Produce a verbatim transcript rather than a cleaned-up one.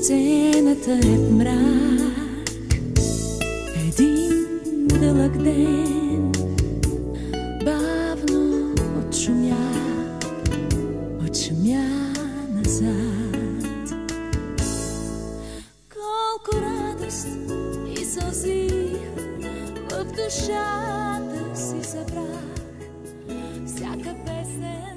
Сцената е в мрак. Един дълъг ден бавно отшумя, отшумя назад. Колко радост и сълзи в душата си събрах. Всяка песен